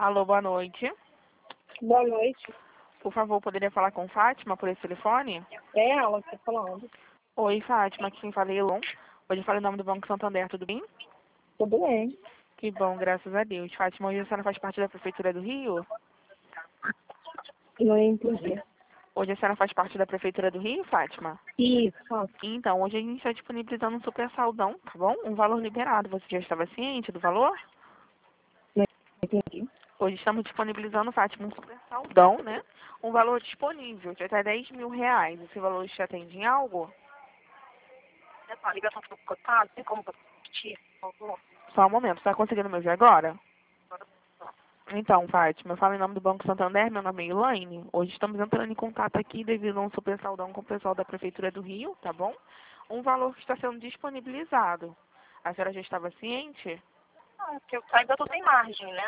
Alô, boa noite. Boa noite. Por favor, poderia falar com Fátima por esse telefone? É ela que tá falando. Oi, Fátima, aqui quem fala é Elon. Hoje eu falo em nome do Banco Santander, tudo bem? Tudo bem. Que bom, graças a Deus. Fátima, hoje a senhora faz parte da Prefeitura do Rio? Não entendi. Hoje a senhora faz parte da Prefeitura do Rio, Fátima? Isso. Então, hoje a gente está disponibilizando um super saldão, tá bom? Um valor liberado. Você já estava ciente do valor? Não entendi. Hoje estamos disponibilizando, Fátima, um super saldão, né? Um valor disponível de até 10 mil reais. Esse valor te atende em algo? A ligação foi cortada, tem como repetir, por favor? Só um momento, está conseguindo me ouvir agora? Então, Fátima, eu falo em nome do Banco Santander, meu nome é Elaine. Hoje estamos entrando em contato aqui devido a um super saldão com o pessoal da Prefeitura do Rio, tá bom? Um valor que está sendo disponibilizado. A senhora já estava ciente? Não, porque eu ainda tô sem margem, né?